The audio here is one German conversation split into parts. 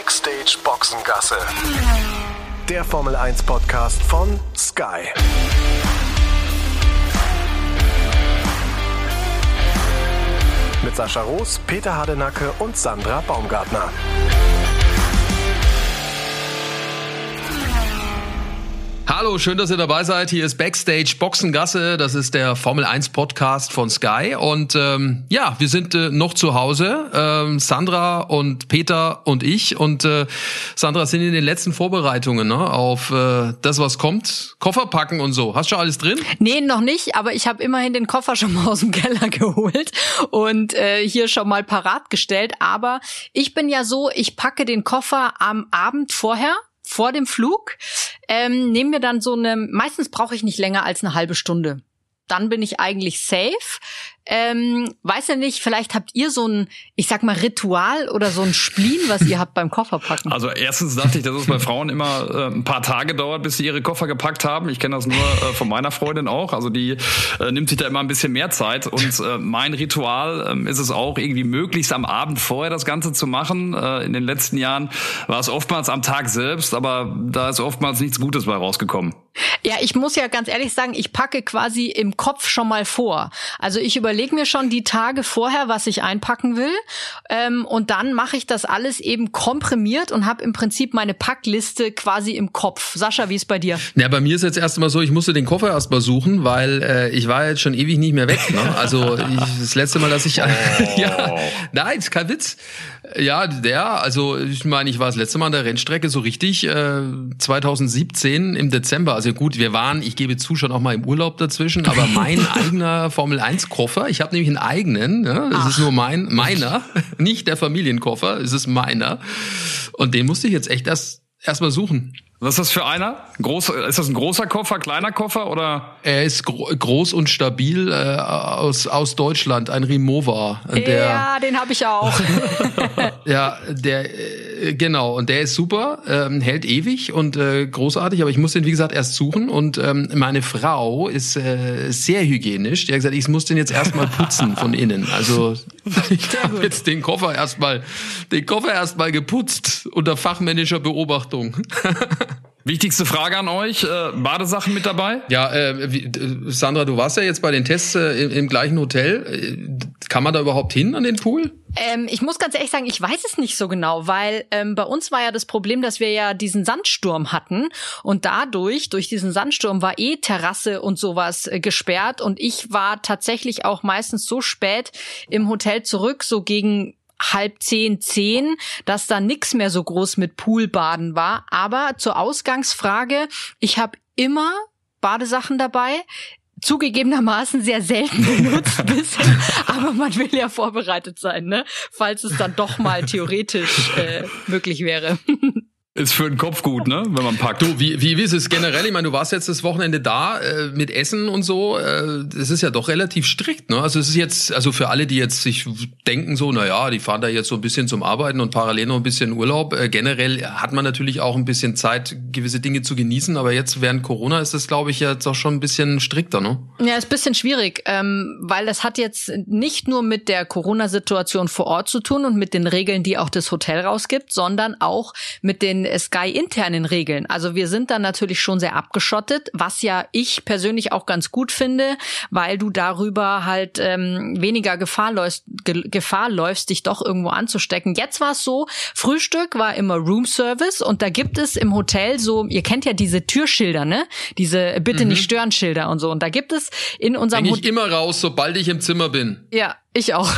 Backstage Boxengasse. Der Formel 1 Podcast von Sky. Mit Sascha Roos, Peter Hardenacke und Sandra Baumgartner. Hallo, schön, dass ihr dabei seid. Hier ist Backstage Boxengasse. Das ist der Formel 1 Podcast von Sky. Und wir sind noch zu Hause. Sandra und Peter und ich. Und Sandra sind in den letzten Vorbereitungen auf das, was kommt. Koffer packen und so. Hast du schon alles drin? Nee, noch nicht. Aber ich habe immerhin den Koffer schon mal aus dem Keller geholt und hier schon mal parat gestellt. Aber ich bin ja so, ich packe den Koffer am Abend vorher, vor dem Flug, nehme mir dann meistens brauche ich nicht länger als eine halbe Stunde. Dann bin ich eigentlich safe. Weiß ja nicht, vielleicht habt ihr so ein, ich sag mal, Ritual oder so ein Spleen, was ihr habt beim Kofferpacken. Also erstens dachte ich, dass es bei Frauen immer ein paar Tage dauert, bis sie ihre Koffer gepackt haben. Ich kenne das nur von meiner Freundin auch. Also die nimmt sich da immer ein bisschen mehr Zeit. Und mein Ritual ist es auch, irgendwie möglichst am Abend vorher das Ganze zu machen. In den letzten Jahren war es oftmals am Tag selbst, aber da ist oftmals nichts Gutes bei rausgekommen. Ja, ich muss ja ganz ehrlich sagen, ich packe quasi im Kopf schon mal vor. Also ich überlege mir schon die Tage vorher, was ich einpacken will, und dann mache ich das alles eben komprimiert und habe im Prinzip meine Packliste quasi im Kopf. Sascha, wie ist bei dir? Ja, bei mir ist jetzt erstmal so, ich musste den Koffer erstmal suchen, weil ich war jetzt schon ewig nicht mehr weg. Ne? Also das letzte Mal, dass ich ja, nein, ist kein Witz. Ja, ich meine, ich war das letzte Mal an der Rennstrecke so richtig 2017 im Dezember. Also gut, ich gebe zu, schon auch mal im Urlaub dazwischen, aber mein eigener Formel-1-Koffer, ich habe nämlich einen eigenen, ja, es ist nur meiner, nicht der Familienkoffer, es ist meiner. Und den musste ich jetzt echt erst mal suchen. Was ist das für einer? Ist das ein großer Koffer, kleiner Koffer oder? Er ist groß und stabil aus Deutschland, ein Rimowa. Ja, den habe ich auch. Ja, genau, und der ist super, hält ewig und großartig, aber ich muss den, wie gesagt, erst suchen und meine Frau ist sehr hygienisch. Die hat gesagt, ich muss den jetzt erstmal putzen von innen. Also ich habe jetzt den Koffer erstmal geputzt unter fachmännischer Beobachtung. Wichtigste Frage an euch, Badesachen mit dabei? Ja, Sandra, du warst ja jetzt bei den Tests im gleichen Hotel. Kann man da überhaupt hin an den Pool? Ich muss ganz ehrlich sagen, ich weiß es nicht so genau, weil bei uns war ja das Problem, dass wir ja diesen Sandsturm hatten und durch diesen Sandsturm war Terrasse und sowas gesperrt und ich war tatsächlich auch meistens so spät im Hotel zurück, so gegen 9:30, dass da nix mehr so groß mit Poolbaden war. Aber zur Ausgangsfrage, ich habe immer Badesachen dabei. Zugegebenermaßen sehr selten benutzt bisher, aber man will ja vorbereitet sein, ne? Falls es dann doch mal theoretisch möglich wäre. Ist für den Kopf gut, ne, wenn man packt. Du, wie ist es generell? Ich meine, du warst jetzt das Wochenende da mit Essen und so. Das ist ja doch relativ strikt, ne? Also es ist jetzt, also für alle, die jetzt sich denken so, die fahren da jetzt so ein bisschen zum Arbeiten und parallel noch ein bisschen Urlaub. Generell hat man natürlich auch ein bisschen Zeit, gewisse Dinge zu genießen. Aber jetzt während Corona ist das, glaube ich, jetzt auch schon ein bisschen strikter, ne? Ja, ist ein bisschen schwierig, weil das hat jetzt nicht nur mit der Corona-Situation vor Ort zu tun und mit den Regeln, die auch das Hotel rausgibt, sondern auch mit den Sky-internen Regeln. Also wir sind dann natürlich schon sehr abgeschottet, was ja ich persönlich auch ganz gut finde, weil du darüber halt weniger Gefahr läufst, dich doch irgendwo anzustecken. Jetzt war es so, Frühstück war immer Room-Service und da gibt es im Hotel so, ihr kennt ja diese Türschilder, ne? Diese Bitte nicht stören Schilder und so. Und da gibt es in unserem Hotel... immer raus, sobald ich im Zimmer bin. Ja, ich auch.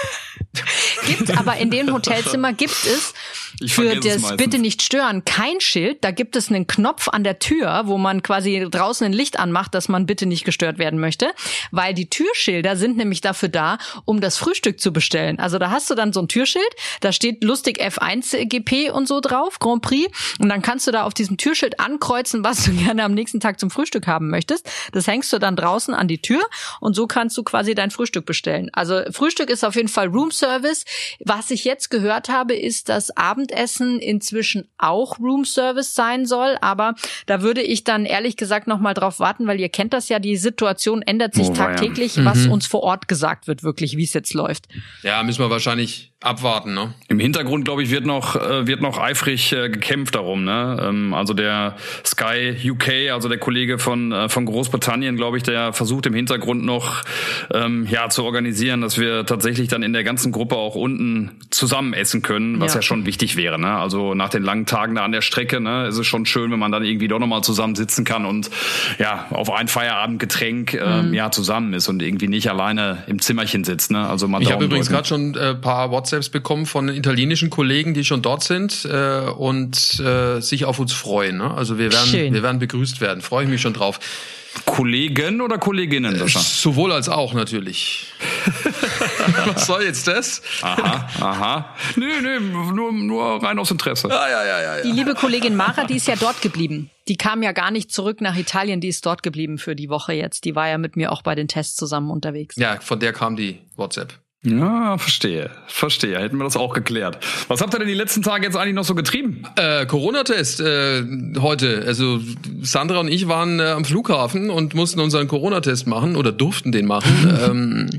Aber in dem Hotelzimmer gibt es für das Bitte nicht stören kein Schild. Da gibt es einen Knopf an der Tür, wo man quasi draußen ein Licht anmacht, dass man bitte nicht gestört werden möchte. Weil die Türschilder sind nämlich dafür da, um das Frühstück zu bestellen. Also da hast du dann so ein Türschild, da steht lustig F1 GP und so drauf, Grand Prix. Und dann kannst du da auf diesem Türschild ankreuzen, was du gerne am nächsten Tag zum Frühstück haben möchtest. Das hängst du dann draußen an die Tür und so kannst du quasi dein Frühstück bestellen. Also Frühstück ist auf jeden Fall Room Service. Was ich jetzt gehört habe, ist, dass Abend Abendessen inzwischen auch Roomservice sein soll. Aber da würde ich dann ehrlich gesagt noch mal drauf warten, weil ihr kennt das ja, die Situation ändert sich tagtäglich, was uns vor Ort gesagt wird, wirklich, wie es jetzt läuft. Ja, müssen wir wahrscheinlich abwarten, ne? Im Hintergrund, glaube ich, wird noch eifrig gekämpft darum, ne? Also der Sky UK, also der Kollege von Großbritannien, glaube ich, der versucht im Hintergrund noch zu organisieren, dass wir tatsächlich dann in der ganzen Gruppe auch unten zusammen essen können, was ja schon wichtig wäre, ne? Also nach den langen Tagen da an der Strecke, ne, ist es schon schön, wenn man dann irgendwie doch nochmal zusammen sitzen kann und auf ein Feierabendgetränk zusammen ist und irgendwie nicht alleine im Zimmerchen sitzt, ne? Also ich habe übrigens gerade schon ein paar WhatsApps bekommen von italienischen Kollegen, die schon dort sind und sich auf uns freuen, ne? Also wir werden begrüßt werden. Freue ich mich schon drauf. Kollegen oder Kolleginnen, Sascha? Sowohl als auch natürlich. Was soll jetzt das? Aha. Nee, nur rein aus Interesse. Ja. Die liebe Kollegin Mara, die ist ja dort geblieben. Die kam ja gar nicht zurück nach Italien, die ist dort geblieben für die Woche jetzt. Die war ja mit mir auch bei den Tests zusammen unterwegs. Ja, von der kam die WhatsApp. Ja, verstehe. Hätten wir das auch geklärt. Was habt ihr denn die letzten Tage jetzt eigentlich noch so getrieben? Corona-Test heute. Also Sandra und ich waren am Flughafen und mussten unseren Corona-Test machen oder durften den machen.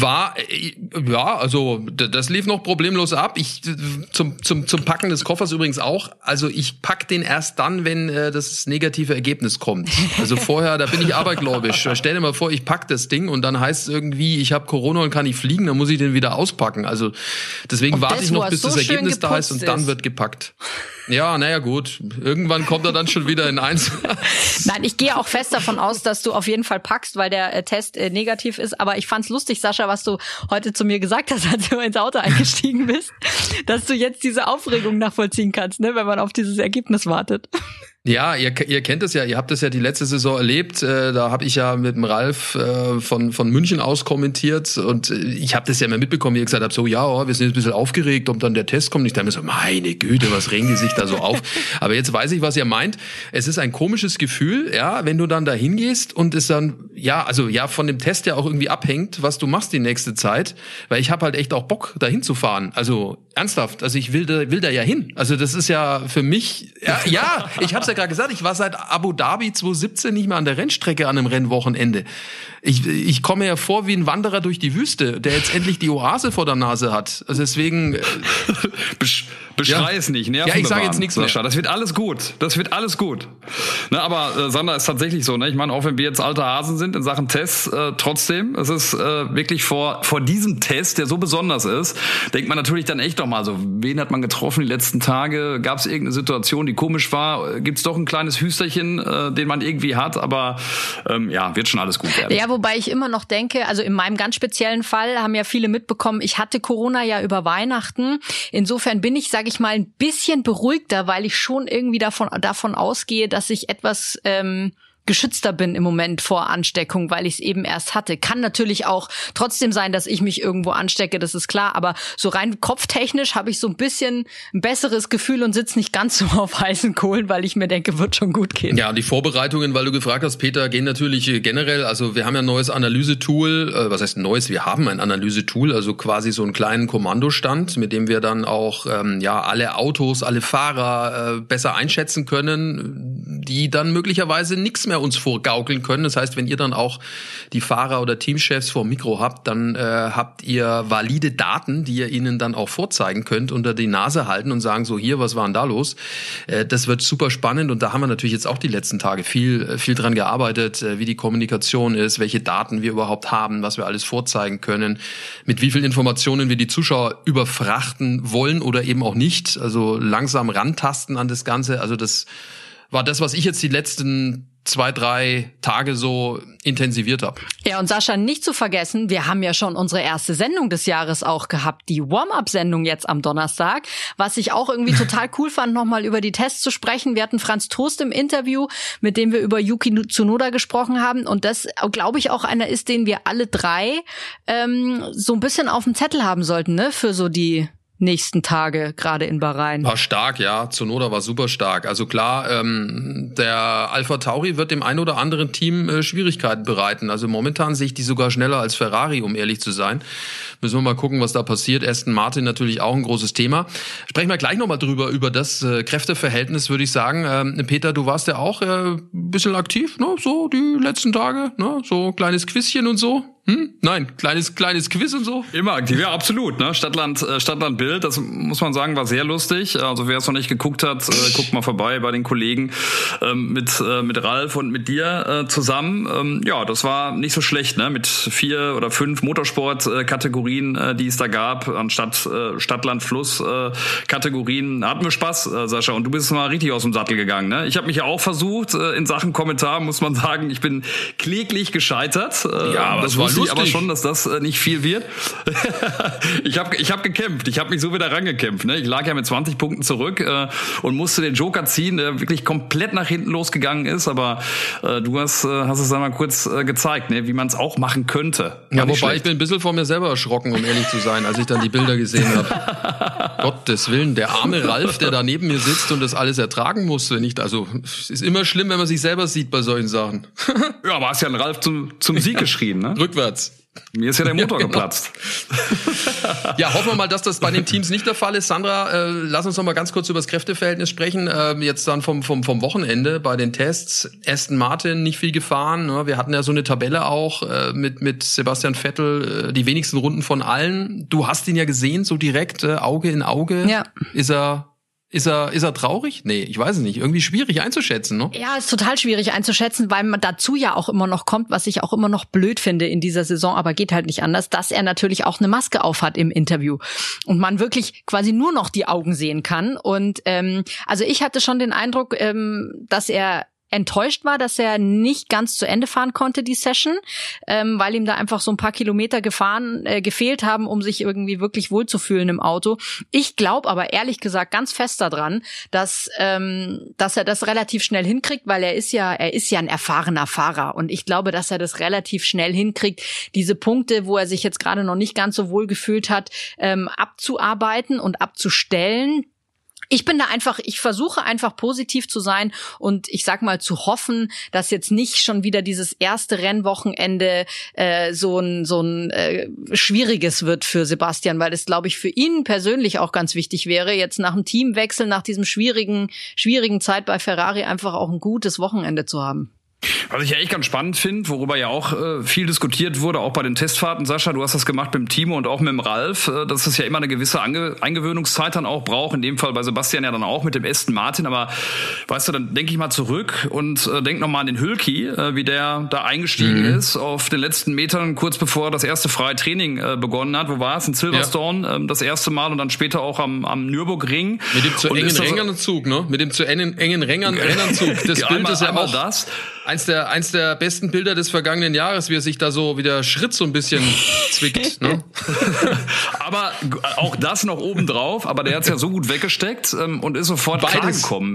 Das lief noch problemlos ab. Zum Packen des Koffers übrigens auch. Also ich pack den erst dann, wenn das negative Ergebnis kommt. Also vorher, da bin ich abergläubisch. Stell dir mal vor, ich pack das Ding und dann heißt es irgendwie, ich habe Corona und kann nicht fliegen, dann muss ich den wieder auspacken. Also deswegen warte ich noch, bis das Ergebnis da ist und dann wird gepackt. Ja, naja gut. Irgendwann kommt er dann schon wieder in eins. Nein, ich gehe auch fest davon aus, dass du auf jeden Fall packst, weil der Test negativ ist. Aber ich fand's lustig, Sascha, was du heute zu mir gesagt hast, als du ins Auto eingestiegen bist, dass du jetzt diese Aufregung nachvollziehen kannst, ne, wenn man auf dieses Ergebnis wartet. Ja, ihr kennt es ja, ihr habt es ja die letzte Saison erlebt, da habe ich ja mit dem Ralf von München aus kommentiert und ich habe das ja immer mitbekommen, wie ihr gesagt habt, so wir sind jetzt ein bisschen aufgeregt, ob dann der Test kommt. Ich dachte mir so, meine Güte, was regen die sich da so auf? Aber jetzt weiß ich, was ihr meint. Es ist ein komisches Gefühl, ja, wenn du dann da hingehst und es dann, von dem Test ja auch irgendwie abhängt, was du machst die nächste Zeit, weil ich habe halt echt auch Bock, da hinzufahren. Also ernsthaft, also ich will da ja hin. Also das ist ja für mich, ich hab's ja gerade gesagt, ich war seit Abu Dhabi 2017 nicht mehr an der Rennstrecke an einem Rennwochenende. Ich komme mir vor wie ein Wanderer durch die Wüste, der jetzt endlich die Oase vor der Nase hat. Also deswegen Beschrei es nicht, Nerven ich sage jetzt nichts mehr. Das wird alles gut. Na, aber Sander, ist tatsächlich so, ne? Ich meine, auch wenn wir jetzt alte Hasen sind in Sachen Tests, trotzdem, es ist wirklich vor diesem Test, der so besonders ist, denkt man natürlich dann echt doch mal so, wen hat man getroffen die letzten Tage? Gab es irgendeine Situation, die komisch war? Gibt's doch ein kleines Hüsterchen, den man irgendwie hat? Aber wird schon alles gut werden. Ja, wobei ich immer noch denke, also in meinem ganz speziellen Fall haben ja viele mitbekommen, ich hatte Corona ja über Weihnachten. Insofern bin ich, sage ich mal, ein bisschen beruhigter, weil ich schon irgendwie davon ausgehe, dass ich etwas geschützter bin im Moment vor Ansteckung, weil ich es eben erst hatte. Kann natürlich auch trotzdem sein, dass ich mich irgendwo anstecke, das ist klar, aber so rein kopftechnisch habe ich so ein bisschen ein besseres Gefühl und sitze nicht ganz so auf heißen Kohlen, weil ich mir denke, wird schon gut gehen. Ja, die Vorbereitungen, weil du gefragt hast, Peter, gehen natürlich generell, also wir haben ja ein neues Analysetool, was heißt neues? Wir haben ein Analysetool, also quasi so einen kleinen Kommandostand, mit dem wir dann auch alle Autos, alle Fahrer besser einschätzen können, die dann möglicherweise nichts mehr uns vorgaukeln können. Das heißt, wenn ihr dann auch die Fahrer oder Teamchefs vor dem Mikro habt, dann habt ihr valide Daten, die ihr ihnen dann auch vorzeigen könnt, unter die Nase halten und sagen, so hier, was war denn da los? Das wird super spannend und da haben wir natürlich jetzt auch die letzten Tage viel dran gearbeitet, wie die Kommunikation ist, welche Daten wir überhaupt haben, was wir alles vorzeigen können, mit wie vielen Informationen wir die Zuschauer überfrachten wollen oder eben auch nicht. Also langsam rantasten an das Ganze. Also das war das, was ich jetzt die letzten 2-3 Tage so intensiviert habe. Ja, und Sascha, nicht zu vergessen, wir haben ja schon unsere erste Sendung des Jahres auch gehabt, die Warm-Up-Sendung jetzt am Donnerstag, was ich auch irgendwie total cool fand, nochmal über die Tests zu sprechen. Wir hatten Franz Toast im Interview, mit dem wir über Yuki Tsunoda gesprochen haben und das, glaube ich, auch einer ist, den wir alle drei so ein bisschen auf dem Zettel haben sollten, ne, für so die nächsten Tage, gerade in Bahrain. War stark, ja. Tsunoda war super stark. Also klar, der AlphaTauri wird dem einen oder anderen Team Schwierigkeiten bereiten. Also momentan sehe ich die sogar schneller als Ferrari, um ehrlich zu sein. Müssen wir mal gucken, was da passiert. Aston Martin natürlich auch ein großes Thema. Sprechen wir gleich nochmal drüber, über das Kräfteverhältnis, würde ich sagen. Peter, du warst ja auch ein bisschen aktiv, ne? So die letzten Tage, ne? So kleines Quizchen und so. Nein, kleines Quiz und so. Immer aktiv, ja, absolut, ne? Stadtland Bild, das muss man sagen, war sehr lustig. Also wer es noch nicht geguckt hat, guckt mal vorbei bei den Kollegen mit Ralf und mit dir zusammen. Ja, das war nicht so schlecht, ne? Mit 4 oder 5 Motorsport-Kategorien, die es da gab, anstatt Stadtland Fluss-Kategorien. Hatten wir Spaß, Sascha, und du bist mal richtig aus dem Sattel gegangen, ne? Ich habe mich ja auch versucht, in Sachen Kommentar, muss man sagen, ich bin kläglich gescheitert. Ja, aber das wusste ich aber schon, dass das nicht viel wird. Ich hab gekämpft. Ich habe mich so wieder rangekämpft. Ne? Ich lag ja mit 20 Punkten zurück und musste den Joker ziehen, der wirklich komplett nach hinten losgegangen ist. Aber du hast es einmal kurz gezeigt, ne? Wie man es auch machen könnte. Ja, wobei ich bin ein bisschen vor mir selber erschrocken, um ehrlich zu sein, als ich dann die Bilder gesehen habe. Gottes Willen, der arme Ralf, der da neben mir sitzt und das alles ertragen musste. Also es ist immer schlimm, wenn man sich selber sieht bei solchen Sachen. Ja, aber hast ja einen Ralf zum Sieg geschrien, ne? Rückwärts. Mir ist ja der Motor geplatzt. Ja, hoffen wir mal, dass das bei den Teams nicht der Fall ist. Sandra, lass uns noch mal ganz kurz über das Kräfteverhältnis sprechen. Jetzt dann vom Wochenende bei den Tests. Aston Martin nicht viel gefahren. Ne? Wir hatten ja so eine Tabelle auch mit Sebastian Vettel, die wenigsten Runden von allen. Du hast ihn ja gesehen, so direkt, Auge in Auge. Ja. Ist er traurig? Nee, ich weiß es nicht. Irgendwie schwierig einzuschätzen, ne? Ja, ist total schwierig einzuschätzen, weil man dazu ja auch immer noch kommt, was ich auch immer noch blöd finde in dieser Saison, aber geht halt nicht anders, dass er natürlich auch eine Maske aufhat im Interview und man wirklich quasi nur noch die Augen sehen kann. Und also ich hatte schon den Eindruck, dass er enttäuscht war, dass er nicht ganz zu Ende fahren konnte, die Session, weil ihm da einfach so ein paar Kilometer gefehlt haben, um sich irgendwie wirklich wohlzufühlen im Auto. Ich glaube aber ehrlich gesagt ganz fest daran, dass er das relativ schnell hinkriegt, weil er ist ja ein erfahrener Fahrer und ich glaube, dass er das relativ schnell hinkriegt, diese Punkte, wo er sich jetzt gerade noch nicht ganz so wohl gefühlt hat, abzuarbeiten und abzustellen. Ich versuche einfach positiv zu sein und ich sag mal zu hoffen, dass jetzt nicht schon wieder dieses erste Rennwochenende so ein schwieriges wird für Sebastian, weil das, glaube ich, für ihn persönlich auch ganz wichtig wäre, jetzt nach dem Teamwechsel, nach diesem schwierigen Zeit bei Ferrari einfach auch ein gutes Wochenende zu haben. Was ich ja echt ganz spannend finde, worüber ja auch viel diskutiert wurde, auch bei den Testfahrten, Sascha, du hast das gemacht mit dem Timo und auch mit dem Ralf, dass es ja immer eine gewisse Eingewöhnungszeit dann auch braucht, in dem Fall bei Sebastian ja dann auch mit dem Aston Martin, aber weißt du, dann denke ich mal zurück und denk nochmal an den Hülki, wie der da eingestiegen ist auf den letzten Metern, kurz bevor das erste freie Training begonnen hat. Wo war es? In Silverstone, das erste Mal und dann später auch am Nürburgring. Mit dem zu engen Rennanzug, ne? Mit dem zu engen Rennanzug. Das Bild ist ja auch das. Eins der besten Bilder des vergangenen Jahres, wie er sich da so wie der Schritt so ein bisschen zwickt. Ne? Aber auch das noch obendrauf, aber der hat's ja so gut weggesteckt und ist sofort klargekommen.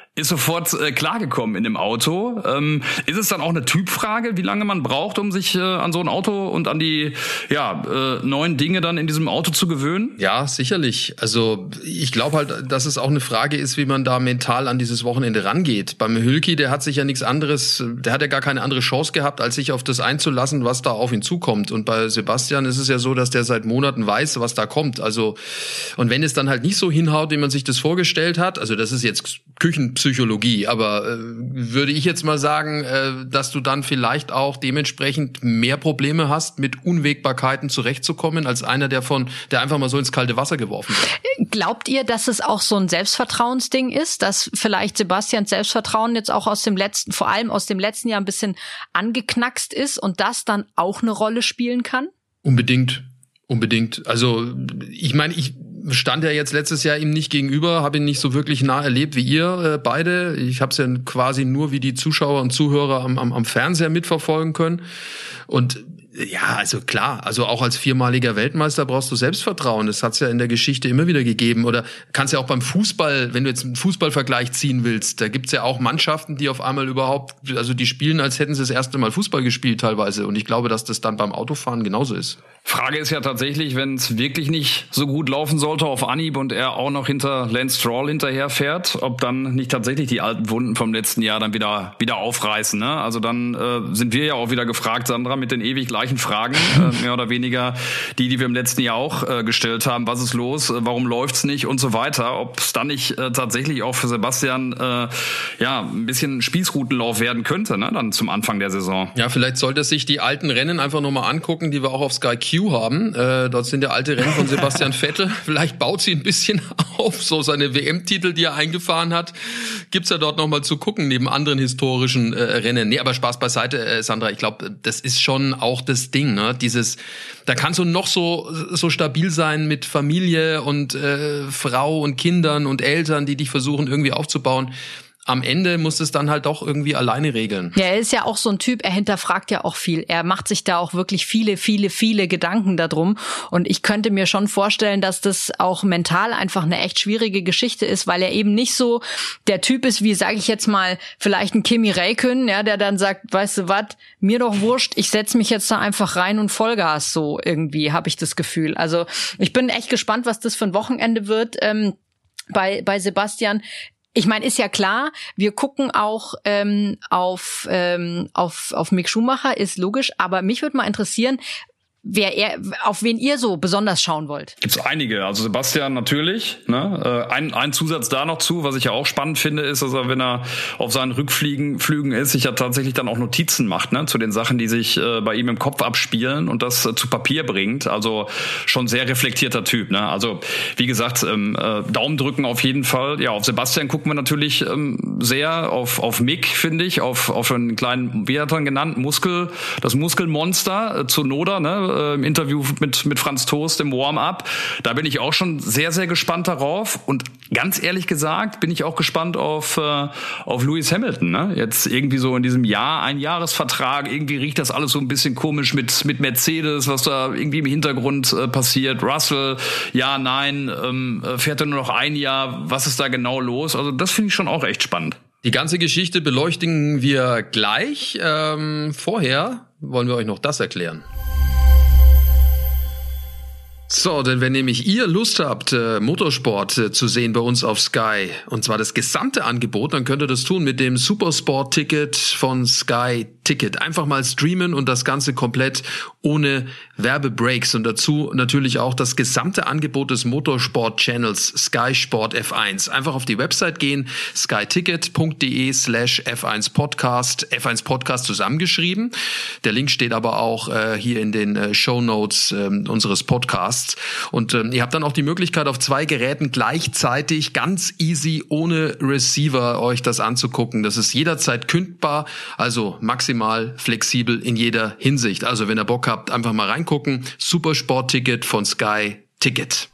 In dem Auto. Ist es dann auch eine Typfrage, wie lange man braucht, um sich an so ein Auto und an die neuen Dinge dann in diesem Auto zu gewöhnen? Ja, sicherlich. Also ich glaube halt, dass es auch eine Frage ist, wie man da mental an dieses Wochenende rangeht. Beim Hülki, der hat sich ja nichts anderes, der hat ja gar keine andere Chance gehabt, als sich auf das einzulassen, was da auf ihn zukommt. Und bei Sebastian ist es ja so, dass der seit Monaten weiß, was da kommt. Also, und wenn es dann halt nicht so hinhaut, wie man sich das vorgestellt hat, also das ist jetzt Küchenpsychologie, aber würde ich jetzt mal sagen, dass du dann vielleicht auch dementsprechend mehr Probleme hast, mit Unwägbarkeiten zurechtzukommen, als einer, der einfach mal so ins kalte Wasser geworfen wird. Glaubt ihr, dass es auch so ein Selbstvertrauensding ist, dass vielleicht Sebastians Selbstvertrauen jetzt auch vor allem aus dem letzten Jahr ein bisschen angeknackst ist und das dann auch eine Rolle spielen kann? Unbedingt. Also ich meine, ich stand ja jetzt letztes Jahr ihm nicht gegenüber, habe ihn nicht so wirklich nah erlebt wie ihr beide. Ich habe es ja quasi nur wie die Zuschauer und Zuhörer am Fernseher mitverfolgen können. Und ja, also klar, also auch als 4-maliger Weltmeister brauchst du Selbstvertrauen. Das hat's ja in der Geschichte immer wieder gegeben. Oder kannst ja auch beim Fußball, wenn du jetzt einen Fußballvergleich ziehen willst, da gibt's ja auch Mannschaften, die auf einmal die spielen, als hätten sie das erste Mal Fußball gespielt teilweise. Und ich glaube, dass das dann beim Autofahren genauso ist. Frage ist ja tatsächlich, wenn es wirklich nicht so gut laufen sollte auf Anhieb und er auch noch hinter Lance Stroll hinterherfährt, ob dann nicht tatsächlich die alten Wunden vom letzten Jahr dann wieder aufreißen. Ne? Also dann sind wir ja auch wieder gefragt, Sandra, mit den ewig gleichen Fragen, mehr oder weniger die wir im letzten Jahr auch gestellt haben. Was ist los? Warum läuft's nicht? Und so weiter. Ob es dann nicht tatsächlich auch für Sebastian ein bisschen Spießrutenlauf werden könnte, ne? Dann zum Anfang der Saison. Ja, vielleicht sollte sich die alten Rennen einfach nochmal angucken, die wir auch auf Sky Q haben. Dort sind ja alte Rennen von Sebastian Vettel. Vielleicht baut sie ein bisschen auf, so seine WM-Titel, die er eingefahren hat. Gibt's ja dort nochmal zu gucken, neben anderen historischen Rennen. Nee, aber Spaß beiseite, Sandra. Ich glaube, das ist schon auch das Ding, ne? Da kannst du noch so stabil sein mit Familie und Frau und Kindern und Eltern, die dich versuchen irgendwie aufzubauen. Am Ende muss es dann halt doch irgendwie alleine regeln. Ja, er ist ja auch so ein Typ, er hinterfragt ja auch viel. Er macht sich da auch wirklich viele Gedanken darum. Und ich könnte mir schon vorstellen, dass das auch mental einfach eine echt schwierige Geschichte ist, weil er eben nicht so der Typ ist, wie, sage ich jetzt mal, vielleicht ein Kimi Räikkönen, ja, der dann sagt, weißt du was, mir doch wurscht, ich setze mich jetzt da einfach rein und Vollgas, so irgendwie, habe ich das Gefühl. Also ich bin echt gespannt, was das für ein Wochenende wird bei Sebastian. Ich meine, ist ja klar, wir gucken auch auf Mick Schumacher, ist logisch, aber mich würde mal interessieren, auf wen ihr so besonders schauen wollt. Gibt's einige. Also Sebastian natürlich. Ne? Ein Zusatz da noch zu, was ich ja auch spannend finde, ist, dass er, wenn er auf seinen Rückflügen ist, sich ja tatsächlich dann auch Notizen macht, ne? Zu den Sachen, die sich bei ihm im Kopf abspielen und das zu Papier bringt. Also schon sehr reflektierter Typ. Ne? Also wie gesagt, Daumen drücken auf jeden Fall. Ja, auf Sebastian gucken wir natürlich sehr, auf Mick, finde ich, auf einen kleinen, wie hat er ihn genannt, das Muskelmonster, Tsunoda, ne? Im Interview mit Franz Toast im Warm-up. Da bin ich auch schon sehr, sehr gespannt darauf. Und ganz ehrlich gesagt bin ich auch gespannt auf Lewis Hamilton. Ne? Jetzt irgendwie so in diesem Jahr, Einjahresvertrag, irgendwie riecht das alles so ein bisschen komisch mit Mercedes, was da irgendwie im Hintergrund passiert. Russell, ja, nein, fährt er nur noch ein Jahr. Was ist da genau los? Also das finde ich schon auch echt spannend. Die ganze Geschichte beleuchten wir gleich. Vorher wollen wir euch noch das erklären. So, denn wenn nämlich ihr Lust habt, Motorsport zu sehen bei uns auf Sky, und zwar das gesamte Angebot, dann könnt ihr das tun mit dem Supersport-Ticket von Sky Ticket. Einfach mal streamen und das Ganze komplett ohne Werbebreaks und dazu natürlich auch das gesamte Angebot des Motorsport-Channels Sky Sport F1. Einfach auf die Website gehen, skyticket.de/F1Podcast, F1 Podcast zusammengeschrieben. Der Link steht aber auch hier in den Shownotes unseres Podcasts. Und ihr habt dann auch die Möglichkeit, auf 2 Geräten gleichzeitig ganz easy ohne Receiver euch das anzugucken. Das ist jederzeit kündbar, also maximal flexibel in jeder Hinsicht. Also wenn ihr Bock habt, einfach mal reingucken. Supersport-Ticket von Sky Ticket.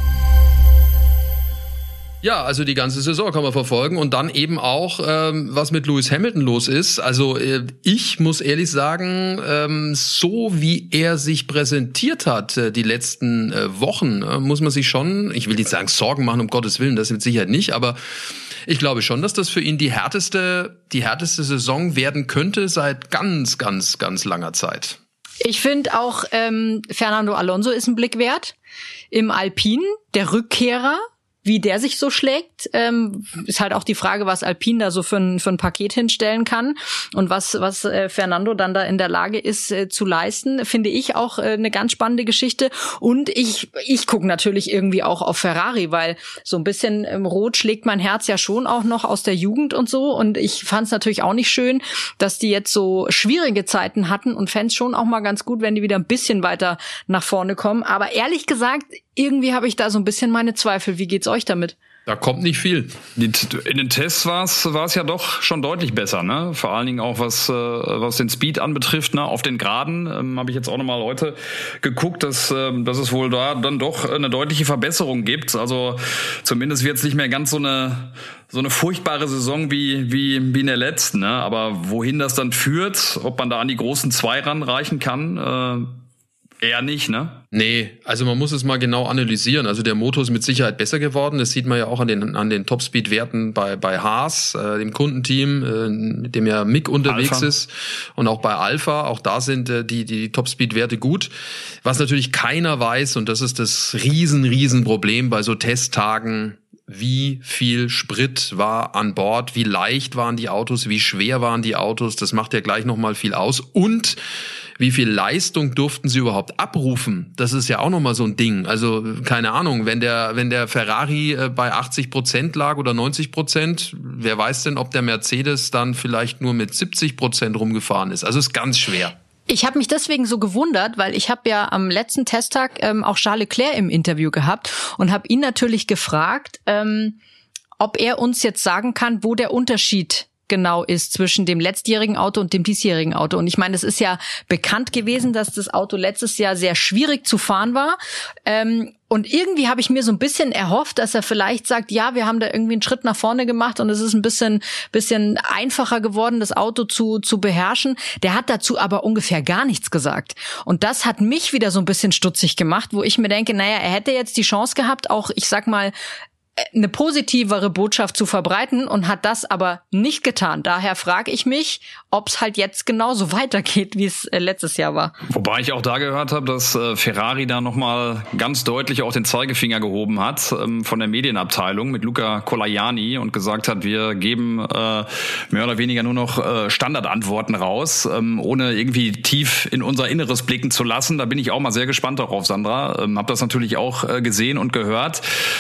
Ja, also die ganze Saison kann man verfolgen und dann eben auch, was mit Lewis Hamilton los ist. Also ich muss ehrlich sagen, so wie er sich präsentiert hat die letzten Wochen, muss man sich schon, ich will nicht sagen Sorgen machen, um Gottes Willen, das mit Sicherheit nicht, aber ich glaube schon, dass das für ihn die härteste Saison werden könnte seit ganz, ganz, ganz langer Zeit. Ich finde auch, Fernando Alonso ist ein Blick wert. Im Alpine, der Rückkehrer, wie der sich so schlägt, ist halt auch die Frage, was Alpine da so für ein Paket hinstellen kann und was Fernando dann da in der Lage ist zu leisten, finde ich auch eine ganz spannende Geschichte. Und ich gucke natürlich irgendwie auch auf Ferrari, weil so ein bisschen rot schlägt mein Herz ja schon auch noch aus der Jugend und so. Und ich fand es natürlich auch nicht schön, dass die jetzt so schwierige Zeiten hatten und fände es schon auch mal ganz gut, wenn die wieder ein bisschen weiter nach vorne kommen. Aber ehrlich gesagt, irgendwie habe ich da so ein bisschen meine Zweifel. Wie geht's euch damit? Da kommt nicht viel. In den Tests war es ja doch schon deutlich besser, ne? Vor allen Dingen auch was den Speed anbetrifft, ne? Auf den Geraden habe ich jetzt auch nochmal heute geguckt, dass es wohl da dann doch eine deutliche Verbesserung gibt. Also zumindest wird es nicht mehr ganz so eine furchtbare Saison wie in der letzten, ne? Aber wohin das dann führt, ob man da an die großen 2 ranreichen kann, Eher nicht, ne? Nee, also man muss es mal genau analysieren. Also der Motor ist mit Sicherheit besser geworden. Das sieht man ja auch an den Topspeed-Werten bei Haas, dem Kundenteam, mit dem ja Mick unterwegs ist. Und auch bei Alpha. Auch da sind die Topspeed-Werte gut. Was natürlich keiner weiß, und das ist das riesen Problem bei so Testtagen: Wie viel Sprit war an Bord? Wie leicht waren die Autos? Wie schwer waren die Autos? Das macht ja gleich nochmal viel aus. Und wie viel Leistung durften sie überhaupt abrufen? Das ist ja auch nochmal so ein Ding. Also keine Ahnung, wenn der Ferrari bei 80% lag oder 90%, wer weiß denn, ob der Mercedes dann vielleicht nur mit 70% rumgefahren ist? Also ist ganz schwer. Ich habe mich deswegen so gewundert, weil ich habe ja am letzten Testtag auch Charles Leclerc im Interview gehabt und habe ihn natürlich gefragt, ob er uns jetzt sagen kann, wo der Unterschied genau ist zwischen dem letztjährigen Auto und dem diesjährigen Auto. Und ich meine, es ist ja bekannt gewesen, dass das Auto letztes Jahr sehr schwierig zu fahren war. Und irgendwie habe ich mir so ein bisschen erhofft, dass er vielleicht sagt, ja, wir haben da irgendwie einen Schritt nach vorne gemacht und es ist ein bisschen einfacher geworden, das Auto zu beherrschen. Der hat dazu aber ungefähr gar nichts gesagt. Und das hat mich wieder so ein bisschen stutzig gemacht, wo ich mir denke, naja, er hätte jetzt die Chance gehabt, auch, ich sag mal, eine positivere Botschaft zu verbreiten und hat das aber nicht getan. Daher frage ich mich, ob es halt jetzt genauso weitergeht, wie es letztes Jahr war. Wobei ich auch da gehört habe, dass Ferrari da nochmal ganz deutlich auch den Zeigefinger gehoben hat von der Medienabteilung mit Luca Colaiani und gesagt hat, wir geben mehr oder weniger nur noch Standardantworten raus, ohne irgendwie tief in unser Inneres blicken zu lassen. Da bin ich auch mal sehr gespannt darauf, Sandra. Hab das natürlich auch gesehen und gehört.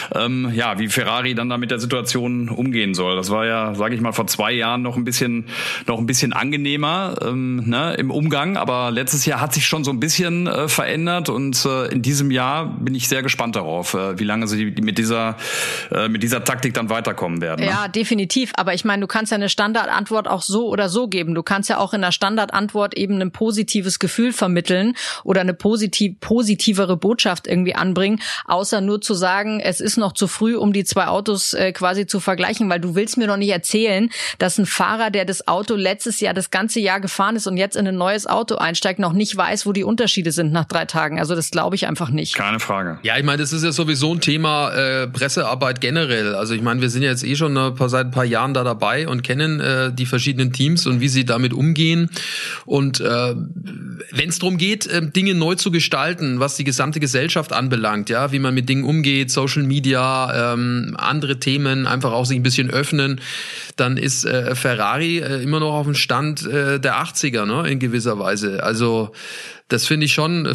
Wie Ferrari dann da mit der Situation umgehen soll. Das war ja, sage ich mal, vor 2 Jahren noch ein bisschen angenehmer im Umgang, aber letztes Jahr hat sich schon so ein bisschen verändert und in diesem Jahr bin ich sehr gespannt darauf, wie lange sie mit dieser Taktik dann weiterkommen werden. Ne? Ja, definitiv, aber ich meine, du kannst ja eine Standardantwort auch so oder so geben. Du kannst ja auch in der Standardantwort eben ein positives Gefühl vermitteln oder eine positivere Botschaft irgendwie anbringen, außer nur zu sagen, es ist noch zu früh, um die 2 Autos quasi zu vergleichen, weil du willst mir doch nicht erzählen, dass ein Fahrer, der das Auto letztes Jahr das ganze Jahr gefahren ist und jetzt in ein neues Auto einsteigt, noch nicht weiß, wo die Unterschiede sind nach 3 Tagen. Also das glaube ich einfach nicht. Keine Frage. Ja, ich meine, das ist ja sowieso ein Thema Pressearbeit generell. Also ich meine, wir sind ja jetzt schon seit ein paar Jahren da dabei und kennen die verschiedenen Teams und wie sie damit umgehen. Und wenn es darum geht, Dinge neu zu gestalten, was die gesamte Gesellschaft anbelangt, ja, wie man mit Dingen umgeht, Social Media, andere Themen, einfach auch sich ein bisschen öffnen, dann ist Ferrari immer noch auf dem Stand der 80er, ne, in gewisser Weise. Also das finde ich schon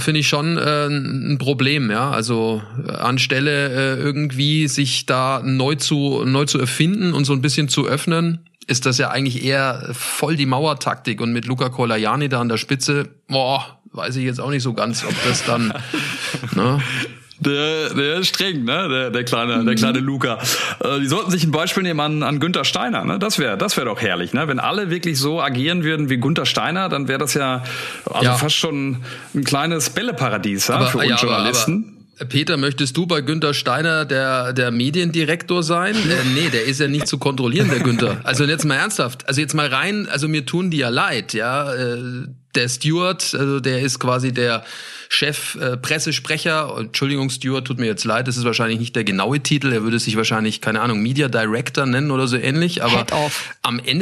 ein Problem, ja. Also anstelle irgendwie sich da neu zu erfinden und so ein bisschen zu öffnen, ist das ja eigentlich eher voll die Mauertaktik. Und mit Luca Colaiani da an der Spitze, weiß ich jetzt auch nicht so ganz, ob das dann ne? Der ist streng, ne? Der kleine Luca. Die sollten sich ein Beispiel nehmen an Günther Steiner, ne? Das wäre doch herrlich, ne? Wenn alle wirklich so agieren würden wie Günther Steiner, dann wäre das ja fast schon ein kleines Bälleparadies für uns Journalisten. Peter, möchtest du bei Günther Steiner der Mediendirektor sein? Nee, der ist ja nicht zu kontrollieren, der Günther. Also jetzt mal ernsthaft. Also jetzt mal rein, also mir tun die ja leid, ja. Der Stewart, also der ist quasi der Chef Pressesprecher. Entschuldigung, Stewart, tut mir jetzt leid, das ist wahrscheinlich nicht der genaue Titel. Er würde sich wahrscheinlich, keine Ahnung, Media Director nennen oder so ähnlich. Aber am Ende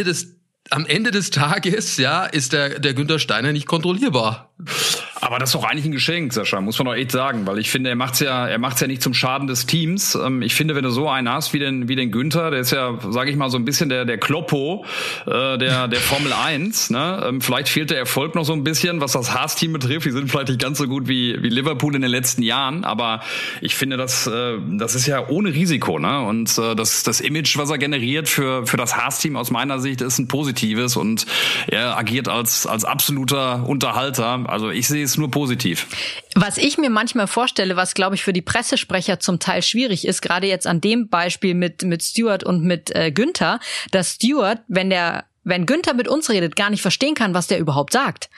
des Tages, ja, ist der Günther Steiner nicht kontrollierbar. Aber das ist doch eigentlich ein Geschenk, Sascha, muss man doch echt sagen, weil ich finde, er macht's ja nicht zum Schaden des Teams. Ich finde, wenn du so einen hast wie den Günther, der ist ja, sage ich mal, so ein bisschen der Kloppo der Formel 1, ne? Vielleicht fehlt der Erfolg noch so ein bisschen, was das Haas-Team betrifft. Die sind vielleicht nicht ganz so gut wie Liverpool in den letzten Jahren, aber ich finde, das ist ja ohne Risiko, ne? Und das Image, was er generiert für das Haas-Team aus meiner Sicht, ist ein positives und er agiert als absoluter Unterhalter. Also ich sehe es nur positiv. Was ich mir manchmal vorstelle, was glaube ich für die Pressesprecher zum Teil schwierig ist, gerade jetzt an dem Beispiel mit Stewart und mit Günther, dass Stewart, wenn Günther mit uns redet, gar nicht verstehen kann, was der überhaupt sagt.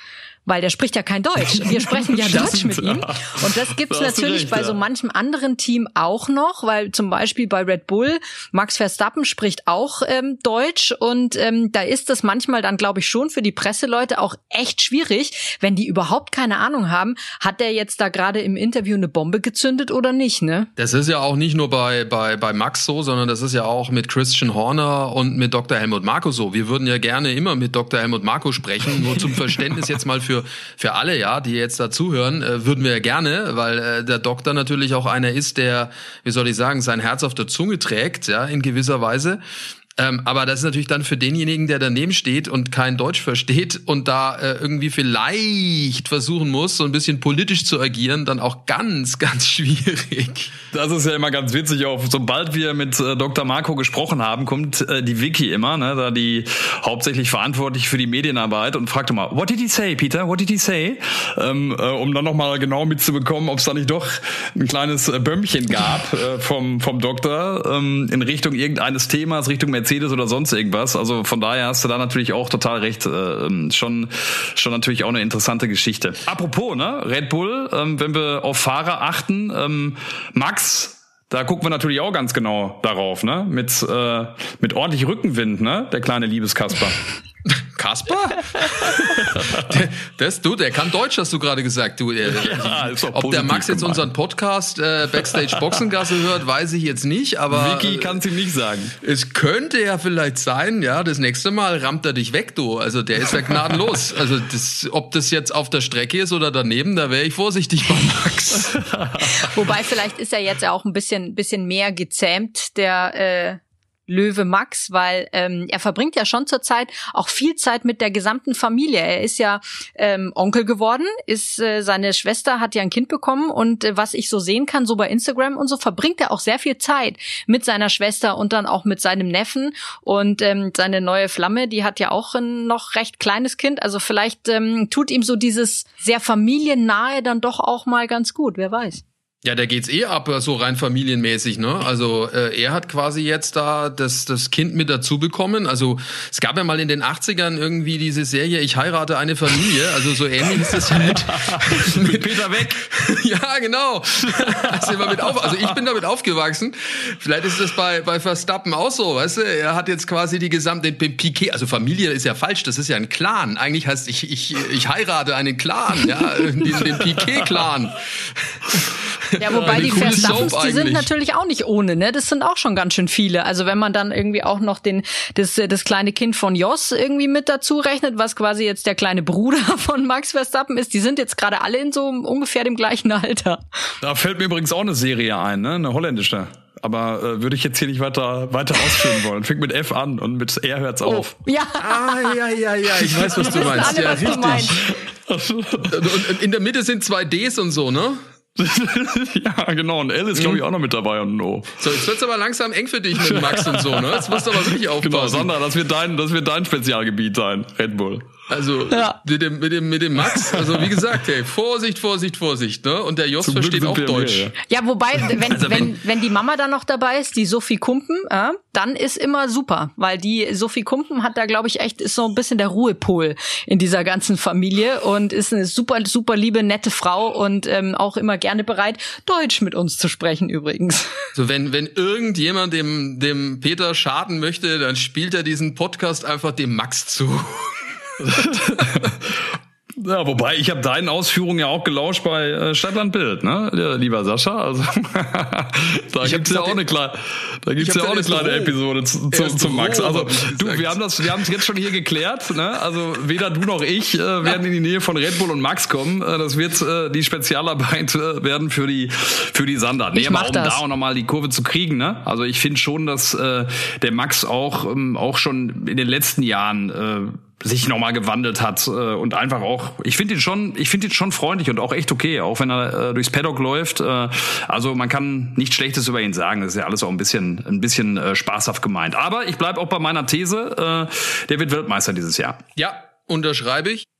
weil der spricht ja kein Deutsch. Wir sprechen ja Deutsch mit ihm. Und das gibt's natürlich bei so manchem anderen Team auch noch, weil zum Beispiel bei Red Bull Max Verstappen spricht auch Deutsch und da ist das manchmal dann, glaube ich, schon für die Presseleute auch echt schwierig, wenn die überhaupt keine Ahnung haben, hat der jetzt da gerade im Interview eine Bombe gezündet oder nicht, ne? Das ist ja auch nicht nur bei Max so, sondern das ist ja auch mit Christian Horner und mit Dr. Helmut Marko so. Wir würden ja gerne immer mit Dr. Helmut Marko sprechen, nur zum Verständnis jetzt mal für alle, ja, die jetzt da zuhören, würden wir ja gerne, weil der Doktor natürlich auch einer ist, der, wie soll ich sagen, sein Herz auf der Zunge trägt, ja, in gewisser Weise. Aber das ist natürlich dann für denjenigen, der daneben steht und kein Deutsch versteht und da irgendwie vielleicht versuchen muss, so ein bisschen politisch zu agieren, dann auch ganz, ganz schwierig. Das ist ja immer ganz witzig, auch sobald wir mit Dr. Marko gesprochen haben, kommt die Vicky immer, ne, da die hauptsächlich verantwortlich für die Medienarbeit und fragt immer, what did he say, Peter, what did he say? Um dann nochmal genau mitzubekommen, ob es da nicht doch ein kleines Bömmchen gab vom Doktor in Richtung irgendeines Themas, Richtung Mercedes oder sonst irgendwas. Also von daher hast du da natürlich auch total recht. Schon natürlich auch eine interessante Geschichte. Apropos, ne, Red Bull, wenn wir auf Fahrer achten, Max, da gucken wir natürlich auch ganz genau darauf, ne? Mit ordentlich Rückenwind, ne? Der kleine Liebeskasper. Kasper? Der kann Deutsch, hast du gerade gesagt. Du, ob der Max jetzt unseren Podcast Backstage Boxengasse hört, weiß ich jetzt nicht, aber Vicky kann es ihm nicht sagen. Es könnte ja vielleicht sein, ja, das nächste Mal rammt er dich weg, du. Also der ist ja gnadenlos. Also ob das jetzt auf der Strecke ist oder daneben, da wäre ich vorsichtig bei Max. Wobei vielleicht ist er jetzt ja auch ein bisschen mehr gezähmt, der Löwe Max, weil er verbringt ja schon zurzeit auch viel Zeit mit der gesamten Familie. Er ist ja Onkel geworden, seine Schwester hat ja ein Kind bekommen und was ich so sehen kann, so bei Instagram und so, verbringt er auch sehr viel Zeit mit seiner Schwester und dann auch mit seinem Neffen und seine neue Flamme, die hat ja auch ein noch recht kleines Kind, also vielleicht tut ihm so dieses sehr familiennahe dann doch auch mal ganz gut, wer weiß. Ja, der geht's ab, so rein familienmäßig, ne? Also er hat quasi jetzt da das Kind mit dazu bekommen. Also es gab ja mal in den 80ern irgendwie diese Serie Ich heirate eine Familie. Also so ähnlich ist das ja mit Peter Weg. Ja, genau. Also ich bin damit aufgewachsen. Vielleicht ist das bei Verstappen auch so, weißt du? Er hat jetzt quasi die gesamte Piquet. Also Familie ist ja falsch. Das ist ja ein Clan. Eigentlich heißt ich heirate einen Clan, ja, den Piquet-Clan. Ja, wobei die Verstappens, die sind natürlich auch nicht ohne, ne? Das sind auch schon ganz schön viele. Also wenn man dann irgendwie auch noch das kleine Kind von Jos irgendwie mit dazu rechnet, was quasi jetzt der kleine Bruder von Max Verstappen ist, die sind jetzt gerade alle in so ungefähr dem gleichen Alter. Da fällt mir übrigens auch eine Serie ein, ne? Eine holländische. Aber würde ich jetzt hier nicht weiter ausführen wollen. Fängt mit F an und mit R hört's auf. Ja. Ja, ich weiß, was du meinst. Alle, ja, was richtig. Du und in der Mitte sind 2 Ds und so, ne? Ja, genau. Und L ist, glaube ich, auch noch mit dabei und ein O. So, jetzt wird's aber langsam eng für dich mit Max und so, ne? Jetzt musst du aber wirklich aufpassen. Genau, Sandra, das wird dein Spezialgebiet sein, Red Bull. Also, ja. mit dem Max, also wie gesagt, hey, Vorsicht, ne? Und der Jos versteht auch Deutsch. Ja, wobei, wenn die Mama da noch dabei ist, die Sophie Kumpen, dann ist immer super, weil die Sophie Kumpen hat da, glaube ich, ist so ein bisschen der Ruhepol in dieser ganzen Familie und ist eine super, super liebe, nette Frau und auch immer gerne bereit, Deutsch mit uns zu sprechen übrigens. So, wenn irgendjemand dem Peter schaden möchte, dann spielt er diesen Podcast einfach dem Max zu. Ja, wobei, ich habe deinen Ausführungen ja auch gelauscht bei Stadtland Bild, ne, lieber Sascha. Also da gibt's ja auch eine kleine Episode zum Max. Also du, wir haben es jetzt schon hier geklärt, ne? Also weder du noch ich werden in die Nähe von Red Bull und Max kommen. Das wird die Spezialarbeit werden für die Sandra. Nee, aber um da auch nochmal die Kurve zu kriegen, ne? Also ich finde schon, dass der Max auch schon in den letzten Jahren sich nochmal gewandelt hat und einfach auch, ich finde ihn schon freundlich und auch echt okay, auch wenn er durchs Paddock läuft. Also man kann nichts Schlechtes über ihn sagen. Das ist ja alles auch ein bisschen spaßhaft gemeint. Aber ich bleib auch bei meiner These, der wird Weltmeister dieses Jahr. Ja, unterschreibe ich.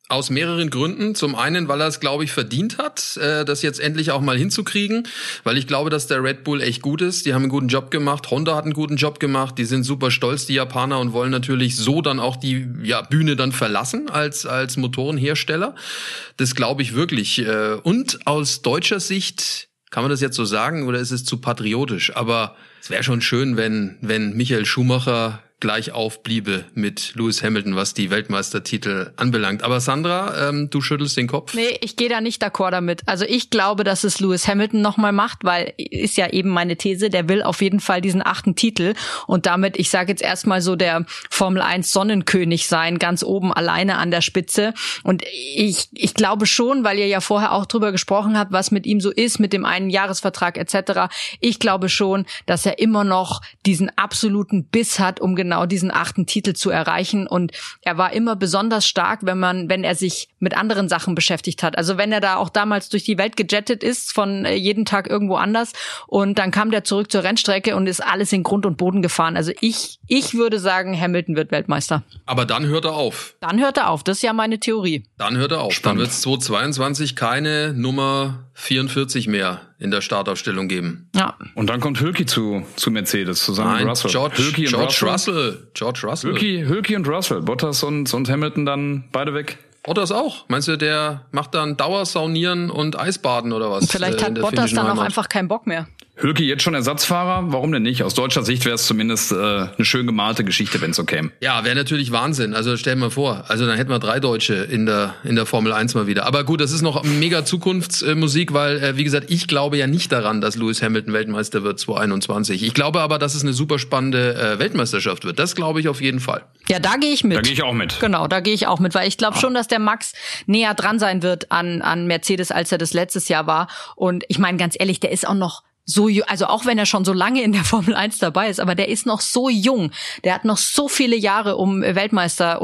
Aus mehreren Gründen. Zum einen, weil er es, glaube ich, verdient hat, das jetzt endlich auch mal hinzukriegen. Weil ich glaube, dass der Red Bull echt gut ist. Die haben einen guten Job gemacht. Honda hat einen guten Job gemacht. Die sind super stolz, die Japaner, und wollen natürlich so dann auch die Bühne dann verlassen als Motorenhersteller. Das glaube ich wirklich. Und aus deutscher Sicht, kann man das jetzt so sagen, oder ist es zu patriotisch? Aber es wäre schon schön, wenn Michael Schumacher gleich aufbliebe mit Lewis Hamilton, was die Weltmeistertitel anbelangt. Aber Sandra, du schüttelst den Kopf. Nee, ich gehe da nicht d'accord damit. Also ich glaube, dass es Lewis Hamilton nochmal macht, weil ist ja eben meine These, der will auf jeden Fall diesen 8. Titel und damit, ich sage jetzt erstmal so, der Formel 1 Sonnenkönig sein, ganz oben alleine an der Spitze. Und ich glaube schon, weil ihr ja vorher auch drüber gesprochen habt, was mit ihm so ist, mit dem einen Jahresvertrag etc. Ich glaube schon, dass er immer noch diesen absoluten Biss hat, um genau diesen 8. Titel zu erreichen. Und er war immer besonders stark, wenn er sich mit anderen Sachen beschäftigt hat. Also wenn er da auch damals durch die Welt gejettet ist, von jeden Tag irgendwo anders, und dann kam der zurück zur Rennstrecke und ist alles in Grund und Boden gefahren. Also ich würde sagen, Hamilton wird Weltmeister. Aber dann hört er auf. Dann hört er auf. Das ist ja meine Theorie. Dann hört er auf. Spannend. Dann wird es 2022 keine Nummer 44 mehr in der Startaufstellung geben. Ja. Und dann kommt Hülki zu Mercedes zusammen mit Russell. George Russell. Hülki und Russell. Bottas und Hamilton dann beide weg. Bottas auch. Meinst du, der macht dann Dauersaunieren und Eisbaden oder was? Vielleicht hat Bottas dann auch einfach keinen Bock mehr. Hülki jetzt schon Ersatzfahrer? Warum denn nicht? Aus deutscher Sicht wäre es zumindest eine schön gemalte Geschichte, wenn es so käme. Ja, wäre natürlich Wahnsinn. Also stell dir mal vor, also dann hätten wir 3 Deutsche in der Formel 1 mal wieder. Aber gut, das ist noch mega Zukunftsmusik, weil, wie gesagt, ich glaube ja nicht daran, dass Lewis Hamilton Weltmeister wird 2021. Ich glaube aber, dass es eine super spannende Weltmeisterschaft wird. Das glaube ich auf jeden Fall. Ja, da gehe ich mit. Da gehe ich auch mit. Genau, da gehe ich auch mit, weil ich glaube schon, dass der Max näher dran sein wird an Mercedes, als er das letztes Jahr war. Und ich meine, ganz ehrlich, der ist auch noch so, also auch wenn er schon so lange in der Formel 1 dabei ist, aber der ist noch so jung. Der hat noch so viele Jahre, um Weltmeister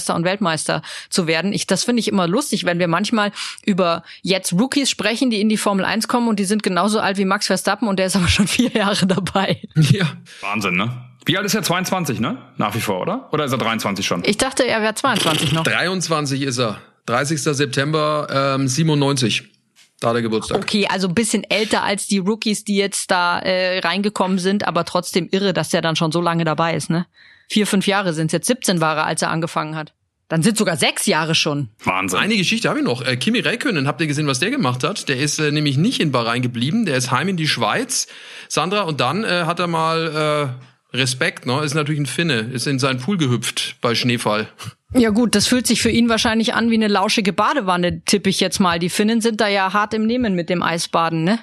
zu werden. Das finde ich immer lustig, wenn wir manchmal über jetzt Rookies sprechen, die in die Formel 1 kommen und die sind genauso alt wie Max Verstappen und der ist aber schon 4 Jahre dabei. Ja. Wahnsinn, ne? Wie alt ist er? 22, ne? Nach wie vor, oder? Oder ist er 23 schon? Ich dachte, er wäre 22 noch. 23 ist er. 30. September 97. Da der Geburtstag. Okay, also ein bisschen älter als die Rookies, die jetzt da reingekommen sind, aber trotzdem irre, dass der dann schon so lange dabei ist, ne? 4, 5 Jahre sind's jetzt, 17 war er, als er angefangen hat. Dann sind sogar 6 Jahre schon. Wahnsinn. Eine Geschichte habe ich noch. Kimi Räikkönen, habt ihr gesehen, was der gemacht hat? Der ist nämlich nicht in Bahrain geblieben, der ist heim in die Schweiz, Sandra, und dann hat er mal Respekt, ne? Ist natürlich ein Finne, ist in seinen Pool gehüpft bei Schneefall. Ja gut, das fühlt sich für ihn wahrscheinlich an wie eine lauschige Badewanne, tippe ich jetzt mal. Die Finnen sind da ja hart im Nehmen mit dem Eisbaden, ne?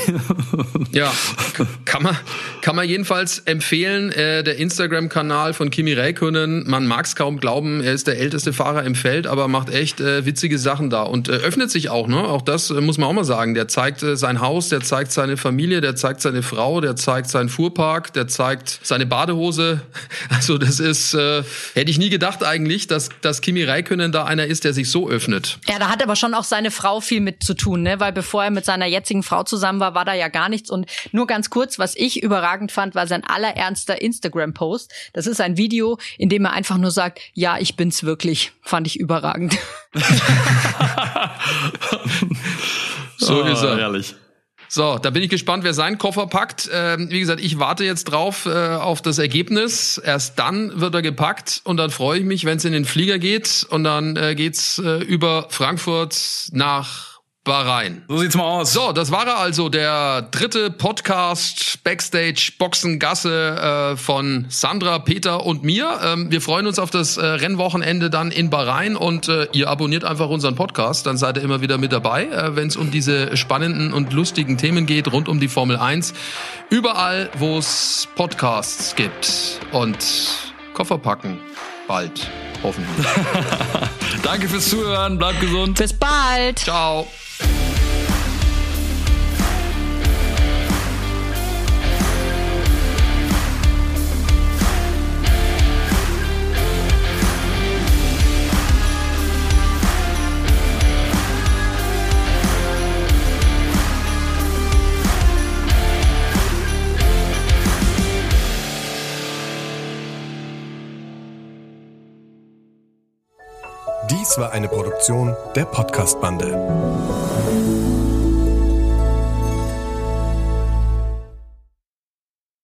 Ja, kann man jedenfalls empfehlen, der Instagram-Kanal von Kimi Räikkönen. Man mag es kaum glauben, er ist der älteste Fahrer im Feld, aber macht echt witzige Sachen da und öffnet sich auch, ne? Auch das muss man auch mal sagen. Der zeigt sein Haus, der zeigt seine Familie, der zeigt seine Frau, der zeigt seinen Fuhrpark, der zeigt seine Badehose. Also das ist, hätte ich nie gedacht eigentlich, dass Kimi Räikkönen da einer ist, der sich so öffnet. Ja, da hat aber schon auch seine Frau viel mit zu tun, ne? Weil bevor er mit seiner jetzigen Frau zusammen war da ja gar nichts. Und nur ganz kurz, was ich überragend fand, war sein allerernster Instagram-Post. Das ist ein Video, in dem er einfach nur sagt, ja, ich bin's wirklich. Fand ich überragend. So ist er. Herrlich. So, da bin ich gespannt, wer seinen Koffer packt. Wie gesagt, ich warte jetzt drauf auf das Ergebnis. Erst dann wird er gepackt und dann freue ich mich, wenn es in den Flieger geht und dann geht's über Frankfurt nach Bahrain. So sieht's mal aus. So, das war er also, der 3. Podcast Backstage Boxengasse von Sandra, Peter und mir. Wir freuen uns auf das Rennwochenende dann in Bahrain und ihr abonniert einfach unseren Podcast, dann seid ihr immer wieder mit dabei, wenn es um diese spannenden und lustigen Themen geht, rund um die Formel 1. Überall, wo es Podcasts gibt. Und Koffer packen. Bald. Hoffentlich. Danke fürs Zuhören, bleibt gesund. Bis bald. Ciao. Dies war eine Produktion der Podcast-Bande.